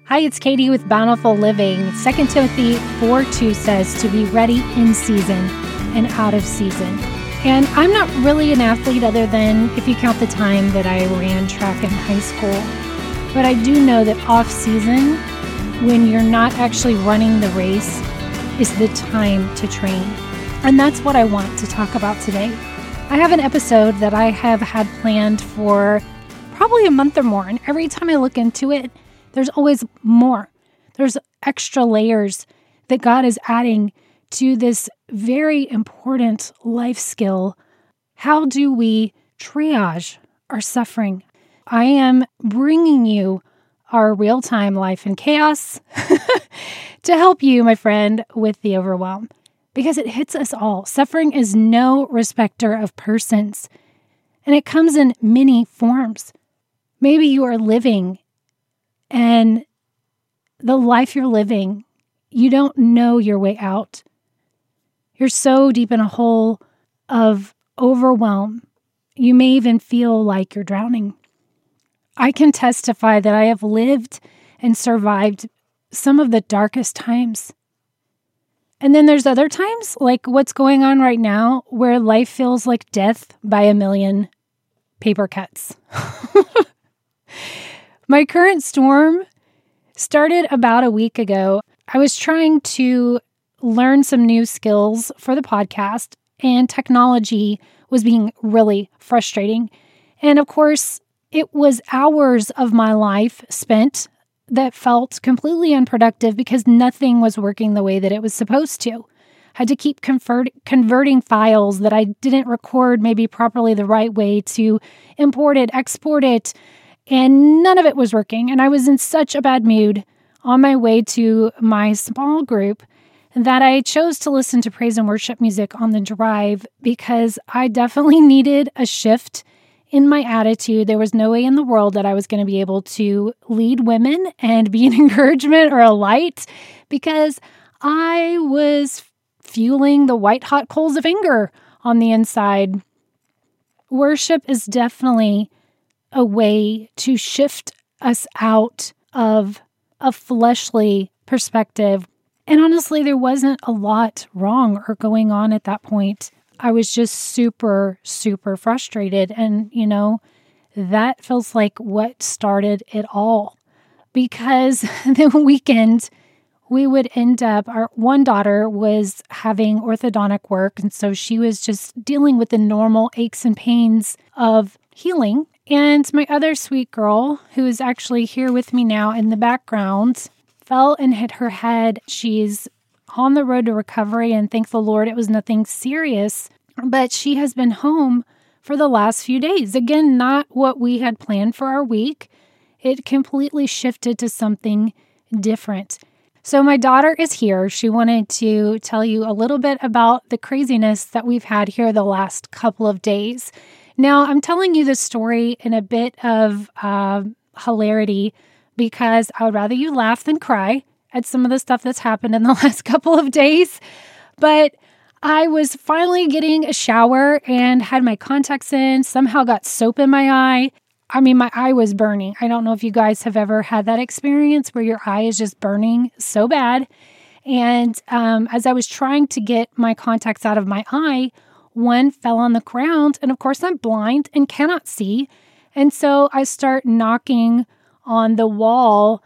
Hi, it's Katie with Bountiful Living. 2 Timothy 4:2 says to be ready in season and out of season. And I'm not really an athlete other than if you count the time that I ran track in high school. But I do know that off season, when you're not actually running the race, is the time to train. And that's what I want to talk about today. I have an episode that I have had planned for probably a month or more. And every time I look into it, there's always more. There's extra layers that God is adding to this very important life skill. How do we triage our suffering? I am bringing you our real-time life in chaos to help you, my friend, with the overwhelm. Because it hits us all. Suffering is no respecter of persons. And it comes in many forms. Maybe you are living and the life you're living, you don't know your way out. You're so deep in a hole of overwhelm. You may even feel like you're drowning. I can testify that I have lived and survived some of the darkest times. And then there's other times, like what's going on right now, where life feels like death by a million paper cuts. My current storm started about a week ago. I was trying to learn some new skills for the podcast, and technology was being really frustrating. And of course, it was hours of my life spent that felt completely unproductive because nothing was working the way that it was supposed to. I had to keep converting files that I didn't record maybe properly the right way to import it, export it, and none of it was working. And I was in such a bad mood on my way to my small group that I chose to listen to praise and worship music on the drive because I definitely needed a shift in my attitude. There was no way in the world that I was going to be able to lead women and be an encouragement or a light because I was fueling the white hot coals of anger on the inside. Worship is definitely a way to shift us out of a fleshly perspective. And honestly, there wasn't a lot wrong or going on at that point. I was just super, super frustrated. And, that feels like what started it all. Because the weekend, we would end up, our one daughter was having orthodontic work. And so she was just dealing with the normal aches and pains of healing. And my other sweet girl, who is actually here with me now in the background, fell and hit her head. She's on the road to recovery, and thank the Lord it was nothing serious. But she has been home for the last few days. Again, not what we had planned for our week. It completely shifted to something different. So my daughter is here. She wanted to tell you a little bit about the craziness that we've had here the last couple of days. Now, I'm telling you this story in a bit of hilarity because I would rather you laugh than cry at some of the stuff that's happened in the last couple of days. But I was finally getting a shower and had my contacts in, somehow got soap in my eye. I mean, my eye was burning. I don't know if you guys have ever had that experience where your eye is just burning so bad. And as I was trying to get my contacts out of my eye, one fell on the ground, and of course I'm blind and cannot see. And so I start knocking on the wall,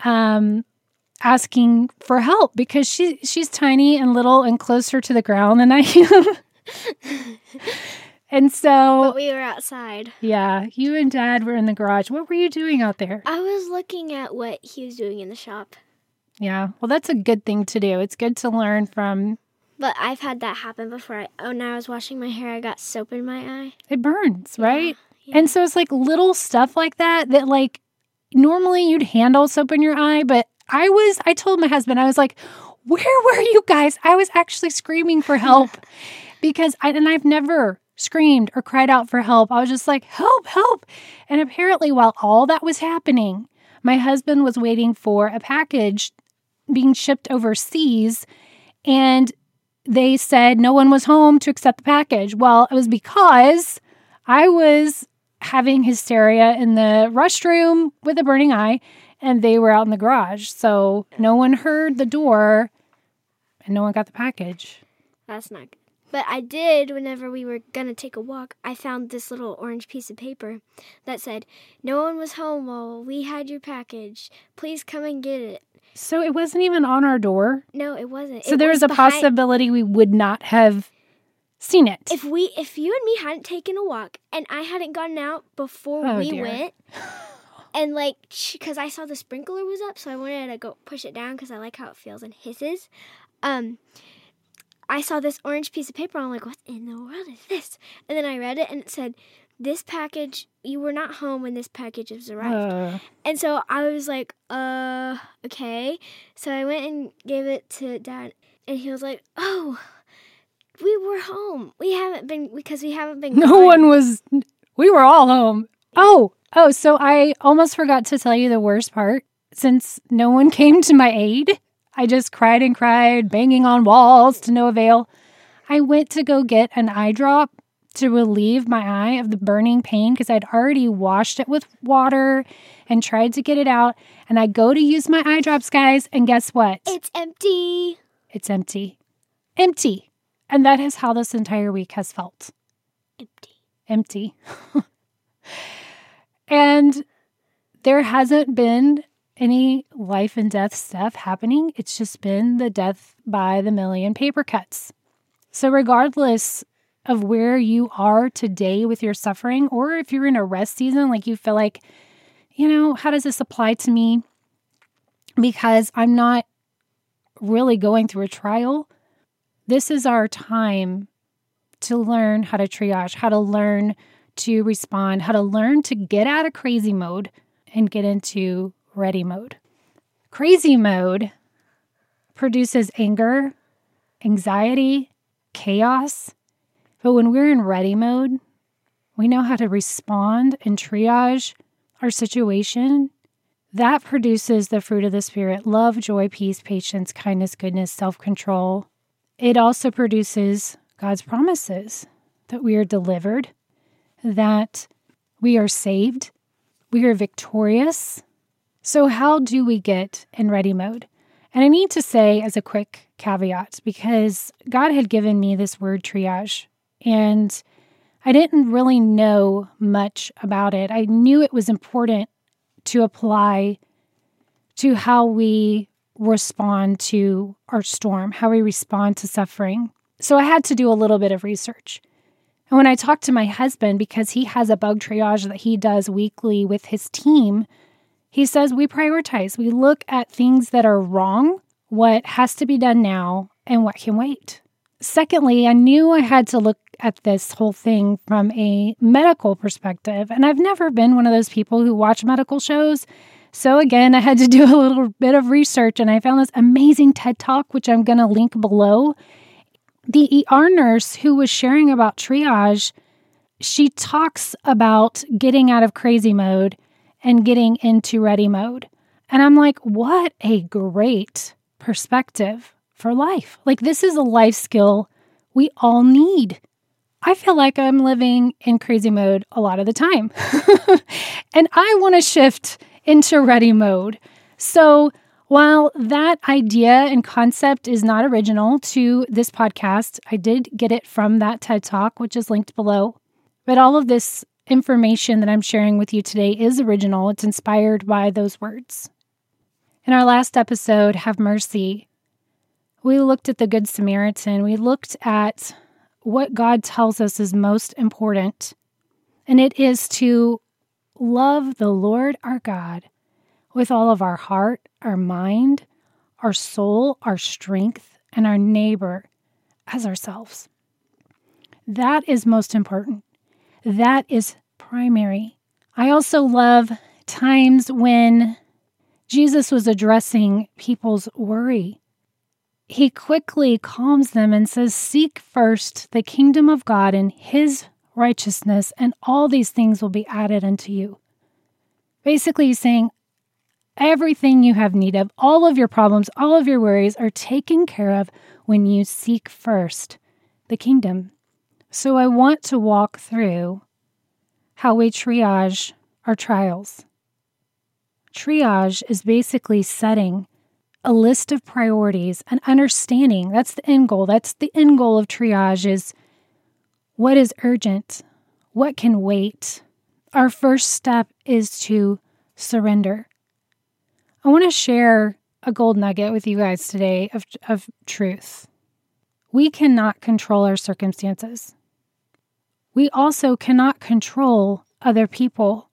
asking for help because she's tiny and little and closer to the ground than I am. And so... But we were outside. Yeah, you and Dad were in the garage. What were you doing out there? I was looking at what he was doing in the shop. Yeah, well, that's a good thing to do. It's good to learn from... But I've had that happen before. When I was washing my hair, I got soap in my eye. It burns, right? Yeah. And so it's like little stuff like that like normally you'd handle soap in your eye, but I told my husband, I was like, where were you guys? I was actually screaming for help because I've never screamed or cried out for help. I was just like, help, help. And apparently while all that was happening, my husband was waiting for a package being shipped overseas, and they said no one was home to accept the package. Well, it was because I was having hysteria in the restroom with a burning eye, and they were out in the garage. So no one heard the door and no one got the package. That's not good. But I did, whenever we were going to take a walk, I found this little orange piece of paper that said, "No one was home while we had your package. Please come and get it." So it wasn't even on our door? No, it wasn't. So there was a possibility we would not have seen it. If you and me hadn't taken a walk and I hadn't gotten out before went, and because I saw the sprinkler was up, so I wanted to go push it down because I like how it feels and hisses. I saw this orange piece of paper. I'm like, what in the world is this? And then I read it, and it said, "This package, you were not home when this package has arrived." And so I was like, okay. So I went and gave it to Dad, and he was like, "Oh, we were home. We haven't been We were all home. Oh, so I almost forgot to tell you the worst part. Since no one came to my aid, I just cried and cried, banging on walls to no avail. I went to go get an eye drop to relieve my eye of the burning pain because I'd already washed it with water and tried to get it out. And I go to use my eye drops, guys, and guess what? It's empty. It's empty. Empty. And that is how this entire week has felt. Empty. And there hasn't been any life and death stuff happening. It's just been the death by the million paper cuts. So regardless of where you are today with your suffering, or if you're in a rest season, like you feel like, how does this apply to me? Because I'm not really going through a trial. This is our time to learn how to triage, how to learn to respond, how to learn to get out of crazy mode and get into ready mode. Crazy mode produces anger, anxiety, chaos. But when we're in ready mode, we know how to respond and triage our situation. That produces the fruit of the Spirit: love, joy, peace, patience, kindness, goodness, self-control. It also produces God's promises that we are delivered, that we are saved, we are victorious. So how do we get in ready mode? And I need to say as a quick caveat, because God had given me this word triage, and I didn't really know much about it. I knew it was important to apply to how we respond to our storm, how we respond to suffering. So I had to do a little bit of research. And when I talked to my husband, because he has a bug triage that he does weekly with his team, he says we prioritize. We look at things that are wrong, what has to be done now, and what can wait. Secondly, I knew I had to look at this whole thing from a medical perspective. And I've never been one of those people who watch medical shows. So again, I had to do a little bit of research, and I found this amazing TED Talk, which I'm going to link below. The ER nurse who was sharing about triage, she talks about getting out of crazy mode and getting into ready mode. And I'm like, what a great perspective for life. Like, this is a life skill we all need. I feel like I'm living in crazy mode a lot of the time. And I want to shift into ready mode. So while that idea and concept is not original to this podcast, I did get it from that TED Talk, which is linked below. But all of this information that I'm sharing with you today is original. It's inspired by those words. In our last episode, Have Mercy, we looked at the Good Samaritan. We looked at what God tells us is most important, and it is to love the Lord our God with all of our heart, our mind, our soul, our strength, and our neighbor as ourselves. That is most important. That is primary. I also love times when Jesus was addressing people's worry. He quickly calms them and says, "Seek first the kingdom of God and His righteousness, and all these things will be added unto you." Basically, he's saying everything you have need of, all of your problems, all of your worries are taken care of when you seek first the kingdom. So I want to walk through how we triage our trials. Triage is basically setting a list of priorities and understanding. That's the end goal. That's the end goal of triage is what is urgent, what can wait. Our first step is to surrender. I want to share a gold nugget with you guys today of truth. We cannot control our circumstances. We also cannot control other people.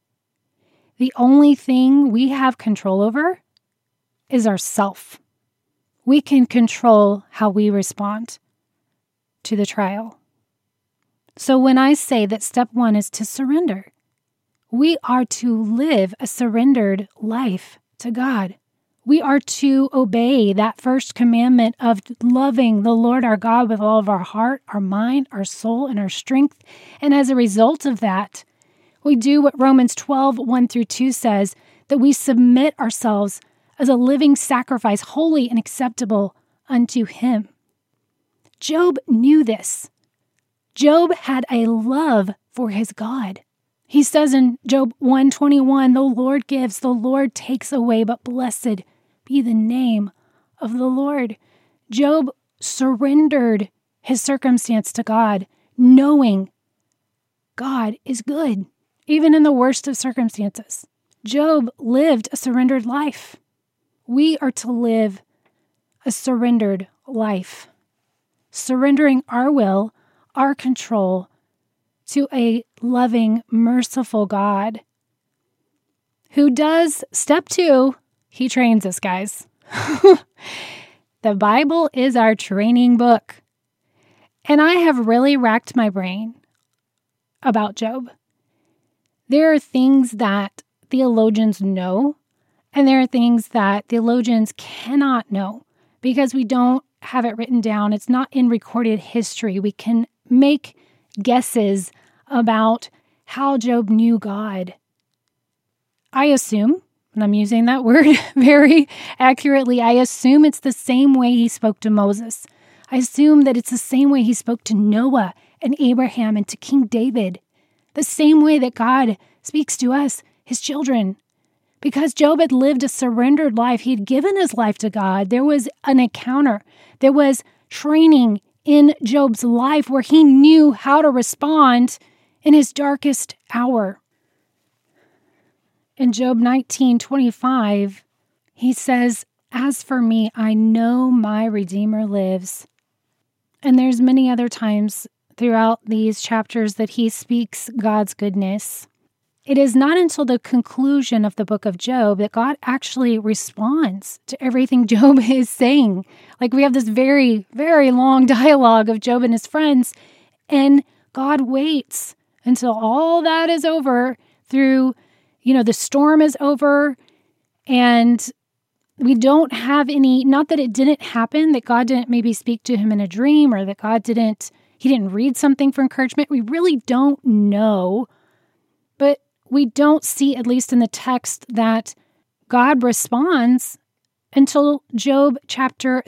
The only thing we have control over is ourself. We can control how we respond to the trial. So when I say that step one is to surrender, we are to live a surrendered life to God. We are to obey that first commandment of loving the Lord our God with all of our heart, our mind, our soul, and our strength. And as a result of that, we do what Romans 12, 1-2 says, that we submit ourselves as a living sacrifice, holy and acceptable unto Him. Job knew this. Job had a love for his God. He says in Job 1:21, the Lord gives, the Lord takes away, but blessed be the name of the Lord. Job surrendered his circumstance to God, knowing God is good, even in the worst of circumstances. Job lived a surrendered life. We are to live a surrendered life, surrendering our will, our control to a loving, merciful God who does step 2. He trains us, guys. The Bible is our training book. And I have really racked my brain about Job. There are things that theologians know, and there are things that theologians cannot know because we don't have it written down. It's not in recorded history. We can make guesses about how Job knew God. I assume, and I'm using that word very accurately, I assume it's the same way he spoke to Moses. I assume that it's the same way he spoke to Noah and Abraham and to King David. The same way that God speaks to us, his children. Because Job had lived a surrendered life. He had given his life to God. There was an encounter. There was training in Job's life where he knew how to respond in his darkest hour. In Job 19:25, he says, "As for me, I know my Redeemer lives." And there's many other times throughout these chapters that he speaks God's goodness. It is not until the conclusion of the book of Job that God actually responds to everything Job is saying. Like we have this very, very long dialogue of Job and his friends, and God waits until all that is over through, the storm is over, and we don't have any, not that it didn't happen, that God didn't maybe speak to him in a dream or that he didn't read something for encouragement. We really don't know, but we don't see, at least in the text, that God responds until Job chapter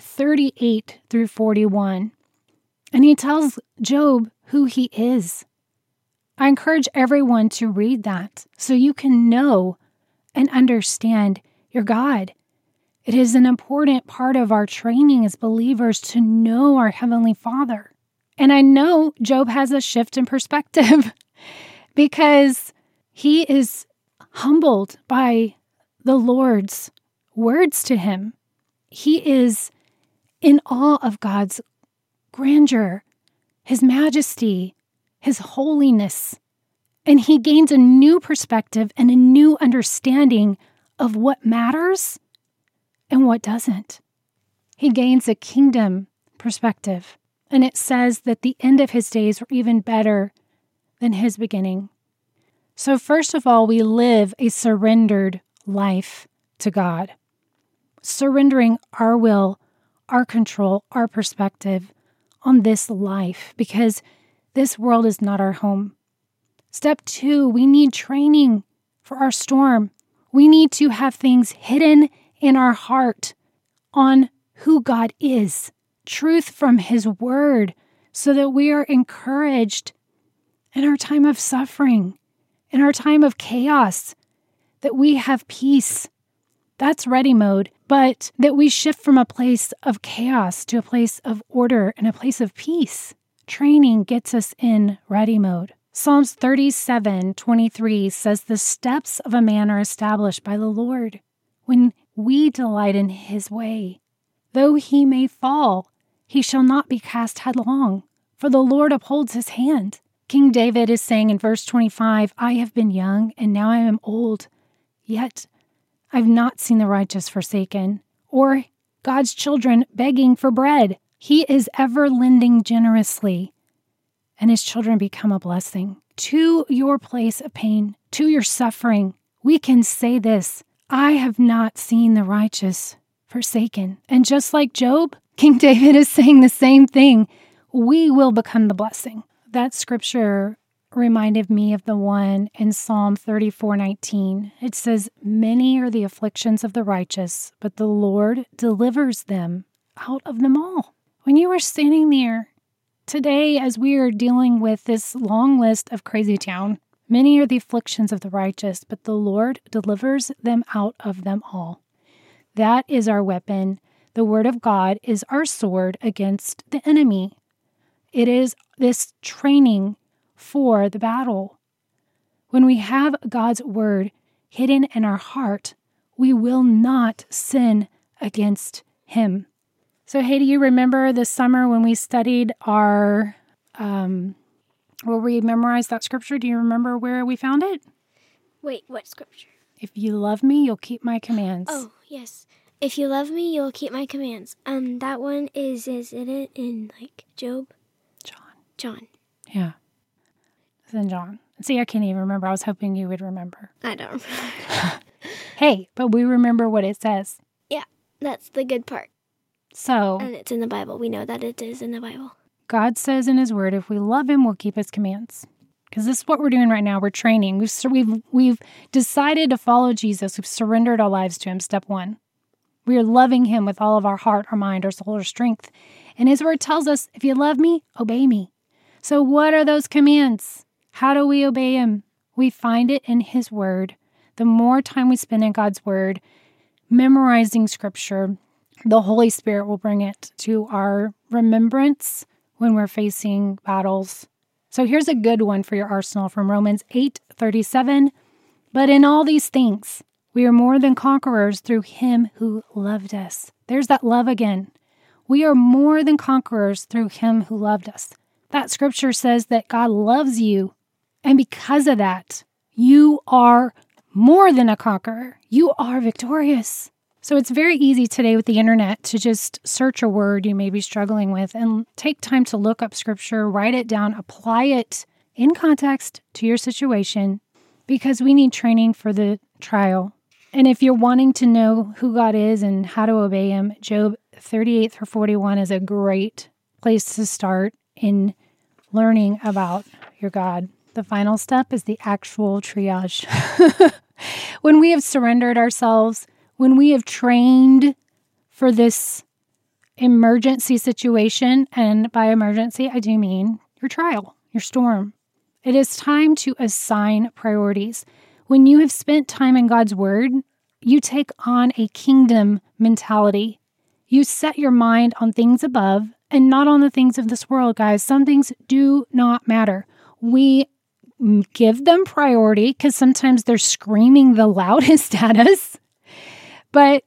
38-41. And he tells Job who he is. I encourage everyone to read that so you can know and understand your God. It is an important part of our training as believers to know our Heavenly Father. And I know Job has a shift in perspective because he is humbled by the Lord's words to him. He is in awe of God's grandeur, his majesty, his holiness, and he gains a new perspective and a new understanding of what matters and what doesn't. He gains a kingdom perspective, and it says that the end of his days were even better than his beginning. So first of all, we live a surrendered life to God, surrendering our will, our control, our perspective on this life, because this world is not our home. Step 2, we need training for our storm. We need to have things hidden in our heart on who God is, truth from His Word, so that we are encouraged in our time of suffering, in our time of chaos, that we have peace. That's ready mode, but that we shift from a place of chaos to a place of order and a place of peace. Training gets us in ready mode. Psalms 37:23 says, "The steps of a man are established by the Lord when we delight in his way. Though he may fall, he shall not be cast headlong, for the Lord upholds his hand." King David is saying in verse 25, "I have been young and now I am old, yet I've not seen the righteous forsaken, or God's children begging for bread. He is ever lending generously, and his children become a blessing." To your place of pain, to your suffering, we can say this, "I have not seen the righteous forsaken." And just like Job, King David is saying the same thing. We will become the blessing. That scripture reminded me of the one in Psalm 34:19. It says, "Many are the afflictions of the righteous, but the Lord delivers them out of them all." When you were standing there today, as we are dealing with this long list of crazy town, many are the afflictions of the righteous, but the Lord delivers them out of them all. That is our weapon. The word of God is our sword against the enemy. It is this training for the battle. When we have God's word hidden in our heart, we will not sin against him. So, hey, do you remember this summer when we studied where we memorized that scripture? Do you remember where we found it? Wait, what scripture? "If you love me, you'll keep my commands." Oh, yes. "If you love me, you'll keep my commands." That one is it in like Job? John. Yeah. It's in John. See, I can't even remember. I was hoping you would remember. I don't remember. Hey, but we remember what it says. Yeah, that's the good part. So, And it's in the Bible. We know that it is in the Bible. God says in his word, if we love him, we'll keep his commands. Because this is what we're doing right now. We're training. We've decided to follow Jesus. We've surrendered our lives to him. Step one. We are loving him with all of our heart, our mind, our soul, our strength. And his word tells us, if you love me, obey me. So what are those commands? How do we obey him? We find it in his word. The more time we spend in God's word, memorizing scripture, the Holy Spirit will bring it to our remembrance when we're facing battles. So here's a good one for your arsenal from Romans 8:37. "But in all these things, we are more than conquerors through him who loved us." There's that love again. We are more than conquerors through him who loved us. That scripture says that God loves you. And because of that, you are more than a conqueror. You are victorious. So it's very easy today with the internet to just search a word you may be struggling with and take time to look up scripture, write it down, apply it in context to your situation, because we need training for the trial. And if you're wanting to know who God is and how to obey him, Job 38-41 is a great place to start in learning about your God. The final step is the actual triage. When we have surrendered ourselves, when we have trained for this emergency situation, and by emergency, I do mean your trial, your storm, it is time to assign priorities. When you have spent time in God's word, you take on a kingdom mentality. You set your mind on things above and not on the things of this world, guys. Some things do not matter. We give them priority because sometimes they're screaming the loudest at us. But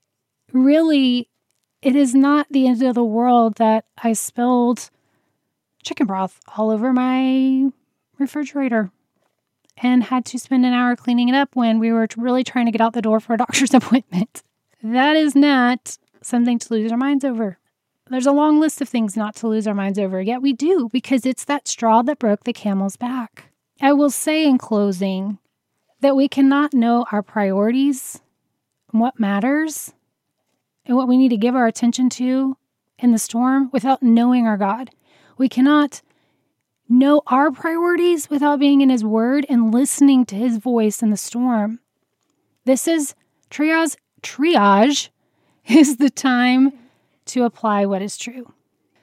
really, it is not the end of the world that I spilled chicken broth all over my refrigerator and had to spend an hour cleaning it up when we were really trying to get out the door for a doctor's appointment. That is not something to lose our minds over. There's a long list of things not to lose our minds over, yet we do, because it's that straw that broke the camel's back. I will say in closing that we cannot know our priorities and what matters and what we need to give our attention to in the storm without knowing our God. We cannot know our priorities without being in his word and listening to his voice in the storm. This is triage. Triage is the time to apply what is true.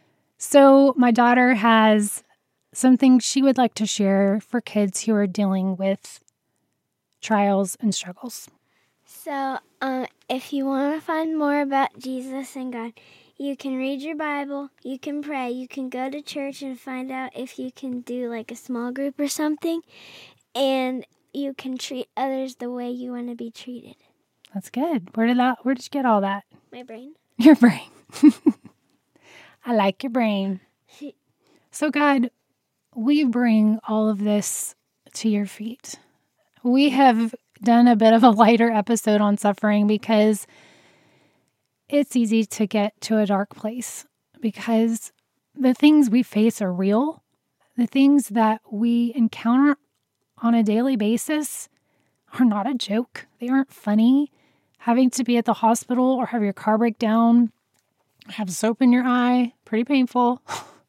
So my daughter has something she would like to share for kids who are dealing with trials and struggles. So, if you want to find more about Jesus and God, you can read your Bible, you can pray, you can go to church and find out if you can do like a small group or something, and you can treat others the way you want to be treated. That's good. Where did you get all that? My brain. Your brain. I like your brain. So God, we bring all of this to your feet. We have done a bit of a lighter episode on suffering because it's easy to get to a dark place because the things we face are real. The things that we encounter on a daily basis are not a joke. They aren't funny. Having to be at the hospital or have your car break down, have soap in your eye, pretty painful.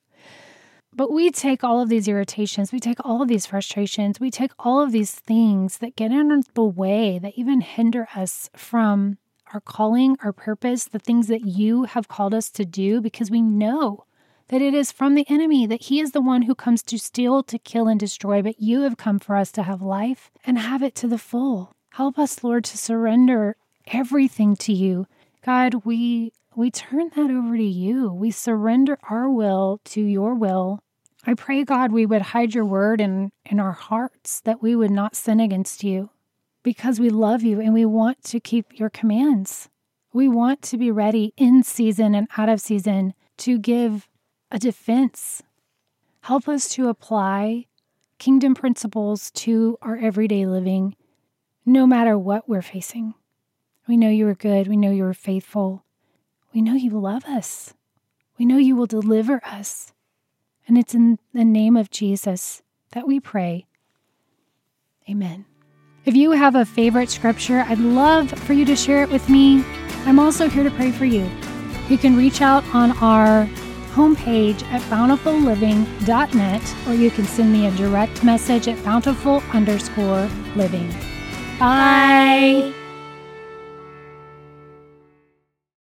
But we take all of these irritations, we take all of these frustrations, we take all of these things that get in the way, that even hinder us from our calling, our purpose, the things that you have called us to do, because we know that it is from the enemy, that he is the one who comes to steal, to kill, and destroy, but you have come for us to have life and have it to the full. Help us, Lord, to surrender everything to you. God, we turn that over to you. We surrender our will to your will. I pray, God, we would hide your word in our hearts, that we would not sin against you because we love you and we want to keep your commands. We want to be ready in season and out of season to give a defense. Help us to apply kingdom principles to our everyday living, no matter what we're facing. We know you are good. We know you are faithful. We know you love us. We know you will deliver us. And it's in the name of Jesus that we pray. Amen. If you have a favorite scripture, I'd love for you to share it with me. I'm also here to pray for you. You can reach out on our homepage at bountifulliving.net, or you can send me a direct message at bountiful_living. Bye.